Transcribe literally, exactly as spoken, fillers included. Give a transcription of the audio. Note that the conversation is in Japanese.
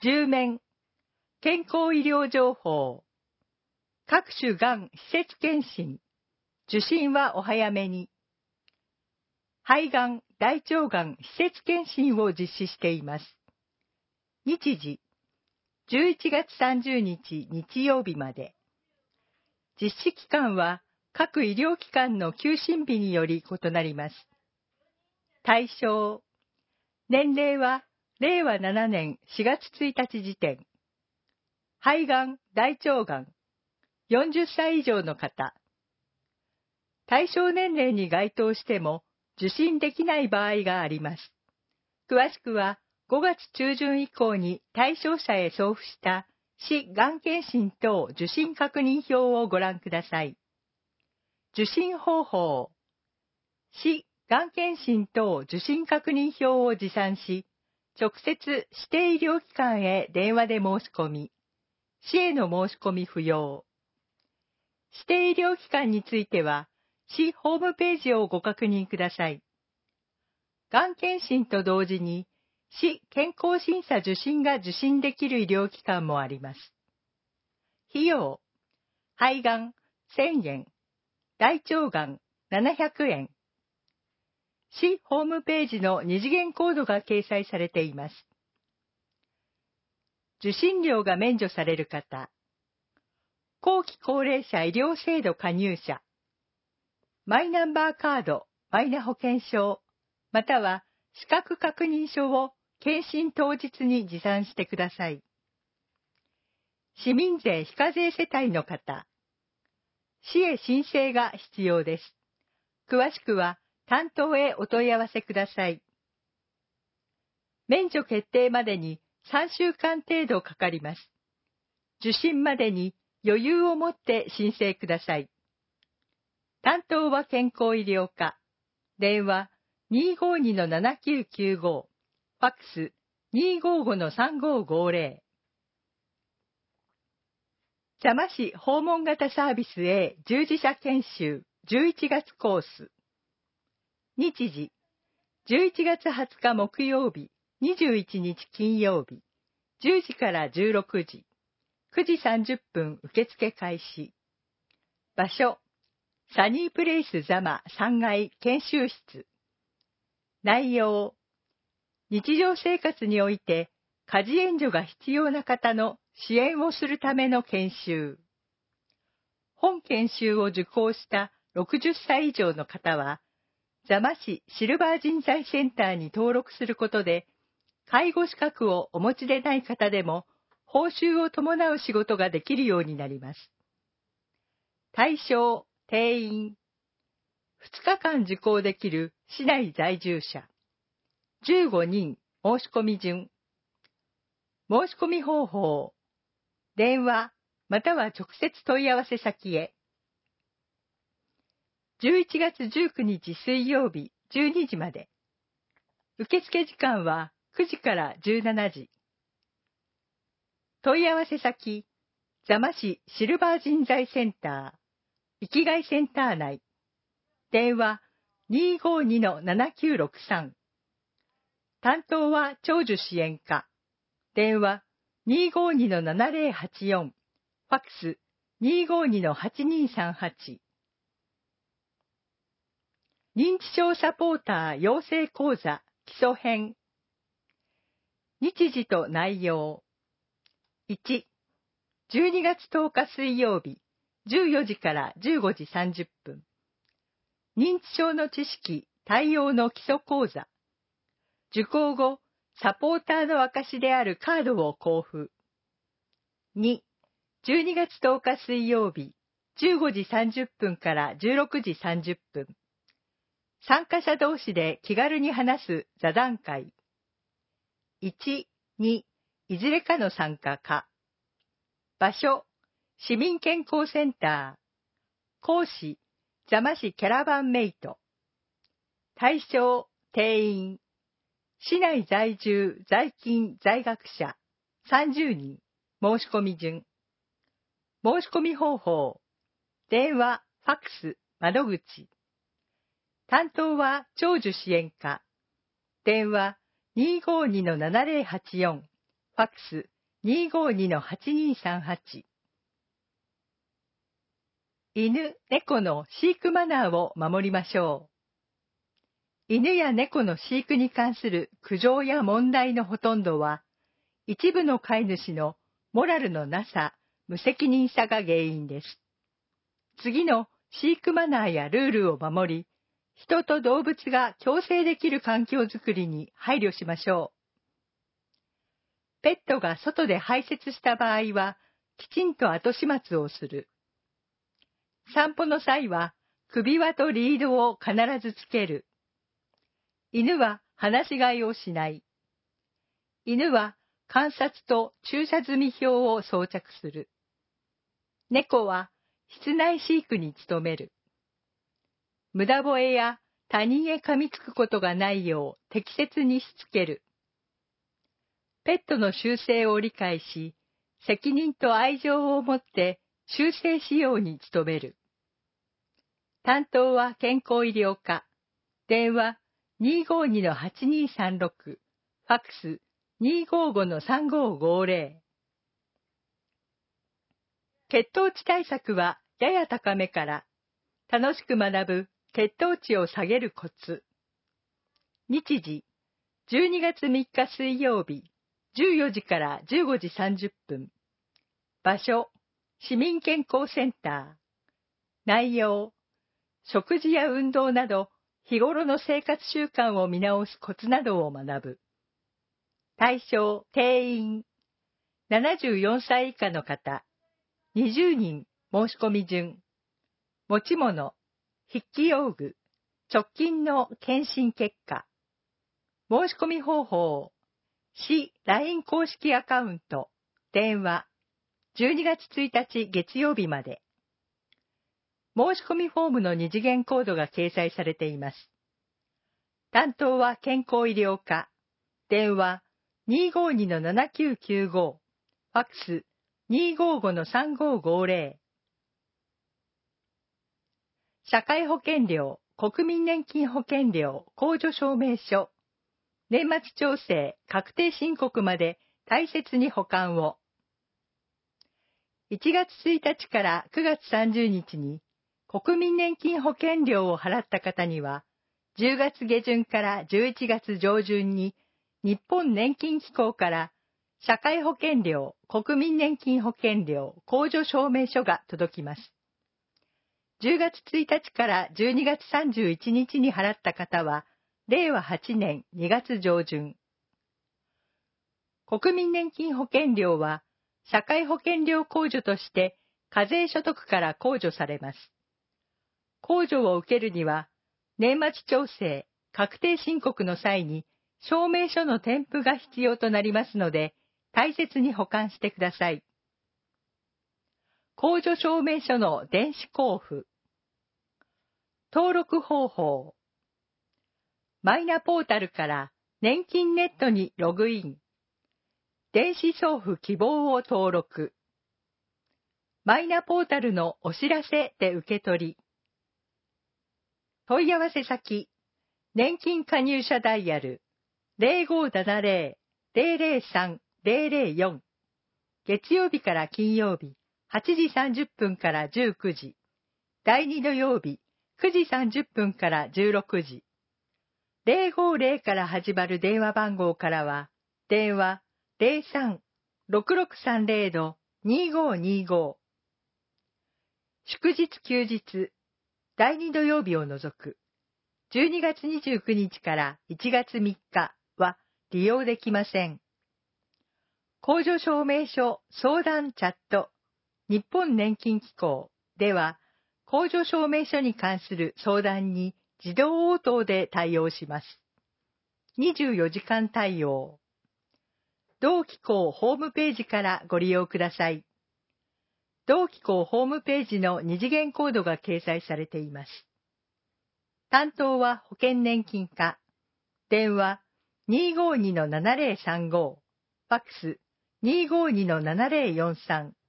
じゅう面、健康医療情報、各種がん施設検診、受診はお早めに。肺がん、大腸がん施設検診を実施しています。日時、じゅういちがつさんじゅうにち日曜日まで。実施期間は各医療機関の休診日により異なります。対象、年齢はれいわななねんしがつついたち時点。肺がん、大腸がん、よんじゅっさい以上の方。対象年齢に該当しても受診できない場合があります。詳しくはごがつ中旬以降に対象者へ送付した市がん検診等受診確認票をご覧ください。受診方法。市がん検診等受診確認票を持参し、直接指定医療機関へ電話で申し込み、市への申し込み不要。指定医療機関については、市ホームページをご確認ください。がん検診と同時に、市健康審査受診が受診できる医療機関もあります。費用、肺がんせんえん、大腸がんななひゃくえん。市ホームページの二次元コードが掲載されています。受診料が免除される方、後期高齢者医療制度加入者、マイナンバーカード、マイナ保険証、または資格確認書を検診当日に持参してください。市民税非課税世帯の方、市へ申請が必要です。詳しくは担当へお問い合わせください。免除決定までにさんしゅうかん程度かかります。受診までに余裕を持って申請ください。担当は健康医療課。電話 にーごーにのななきゅうきゅうご、ファックス にーごーごのさんごーごーぜろ。座間市訪問型サービス A 従事者研修じゅういちがつコース。日時、じゅういちがつはつか木曜日、にじゅういちにち金曜日、じゅうじからじゅうろくじ、くじさんじゅっぷん受付開始。場所、サニープレイス座間さんがい研修室。内容、日常生活において家事援助が必要な方の支援をするための研修。本研修を受講したろくじゅっさい以上の方は、座間市シルバー人材センターに登録することで、介護資格をお持ちでない方でも、報酬を伴う仕事ができるようになります。対象、定員。ふつかかん受講できる市内在住者。じゅうごにん申し込み順。申し込み方法。電話または直接問い合わせ先へ。じゅういちがつじゅうくにち水曜日じゅうにじまで。受付時間はくじからじゅうしちじ。問い合わせ先、座間市シルバー人材センター、生きがいセンター内。電話 にーごーにのななきゅうろくさん。担当は長寿支援課。電話 にーごーにのななぜろはちよん。ファックス にーごーにのはちにーさんはち。認知症サポーター養成講座基礎編。日時と内容。いち、じゅうにがつとおか水曜日、じゅうよじからじゅうごじさんじゅっぷん。認知症の知識、対応の基礎講座。受講後、サポーターの証であるカードを交付。に、じゅうにがつとおか水曜日、じゅうごじさんじゅっぷんからじゅうろくじさんじゅっぷん。参加者同士で気軽に話す座談会。いち、に、いずれかの参加か。場所、市民健康センター。講師、座間市キャラバンメイト。対象、定員。市内在住、在勤、在学者、さんじゅうにん。申し込み順。申し込み方法。電話、ファックス、窓口。担当は長寿支援課。電話 にーごーにのななぜろはちよん。フファックス にーごーにのはちにーさんはち。犬、猫の飼育マナーを守りましょう。犬や猫の飼育に関する苦情や問題のほとんどは、一部の飼い主のモラルのなさ、無責任さが原因です。次の飼育マナーやルールを守り、人と動物が共生できる環境づくりに配慮しましょう。ペットが外で排泄した場合は、きちんと後始末をする。散歩の際は、首輪とリードを必ずつける。犬は放し飼いをしない。犬は観察と駐車済み表を装着する。猫は室内飼育に努める。無駄吠えや他人へ噛みつくことがないよう適切にしつける。ペットの習性を理解し、責任と愛情を持って修正しように努める。担当は健康医療課。電話 にーごーにのはちにーさんろく。ファックス にーごーごのさんごーごーぜろ。血糖値対策はやや高めから。楽しく学ぶ血糖値を下げるコツ。日時、じゅうにがつみっか水曜日、じゅうよじからじゅうごじさんじゅっぷん。場所、市民健康センター。内容、食事や運動など、日頃の生活習慣を見直すコツなどを学ぶ。対象、定員、ななじゅうよんさい以下の方、にじゅうにん申し込み順。持ち物、筆記用具、直近の検診結果。申し込み方法、市 ライン 公式アカウント、電話、じゅうにがつついたち月曜日まで。申し込みフォームの二次元コードが掲載されています。担当は健康医療課。電話 にーごーにのななきゅうきゅうご。ファックス にーごーごのさんごーごーぜろ。社会保険料、国民年金保険料、控除証明書。年末調整、確定申告まで大切に保管を。いちがつついたちからくがつさんじゅうにちに国民年金保険料を払った方には、じゅうがつげじゅんからじゅういちがつじょうじゅんに日本年金機構から社会保険料、国民年金保険料、控除証明書が届きます。じゅうがつついたちからじゅうにがつさんじゅういちにちに払った方は、れいわはちねんにがつじょうじゅん。国民年金保険料は、社会保険料控除として課税所得から控除されます。控除を受けるには、年末調整、確定申告の際に証明書の添付が必要となりますので、大切に保管してください。控除証明書の電子交付。登録方法。マイナポータルから年金ネットにログイン。電子送付希望を登録。マイナポータルのお知らせで受け取り。問い合わせ先、年金加入者ダイヤルゼロごーななゼロ ゼロゼロさん ゼロゼロよん。月曜日から金曜日はちじさんじゅっぷんからじゅうくじ。だいに土曜日くじさんじゅっぷんからじゅうろくじ。ゼロごゼロから始まる電話番号からは、電話ゼロさん ろくろくさんゼロのにーごーにーご。祝日休日、だいに土曜日を除く、じゅうにがつにじゅうくにちからいちがつみっかは利用できません。控除証明書相談チャット、日本年金機構では、控除証明書に関する相談に自動応答で対応します。にじゅうよじかん対応。同機構ホームページからご利用ください。同機構ホームページの二次元コードが掲載されています。担当は保険年金課。電話 にーごーにのななゼロさんご。ファックス にーごーにのななゼロよんさん。